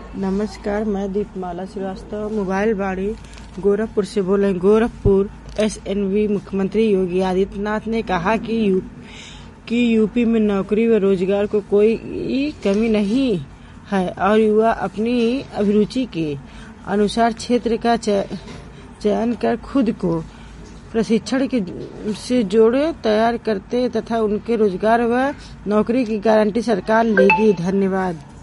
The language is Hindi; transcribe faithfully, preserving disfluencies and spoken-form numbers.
नमस्कार, मैं दीपमाला श्रीवास्तव मोबाइल बाड़ी गोरखपुर से बोल रही हूँ। गोरखपुर एसएनवी मुख्यमंत्री योगी आदित्यनाथ ने कहा कि यू कि यूपी में नौकरी व रोजगार को कोई कमी नहीं है और युवा अपनी अभिरुचि के अनुसार क्षेत्र का चयन कर खुद को प्रशिक्षण के से जोड़े तैयार करते तथा उनके रोजगार व नौकरी की गारंटी सरकार लेगी। धन्यवाद।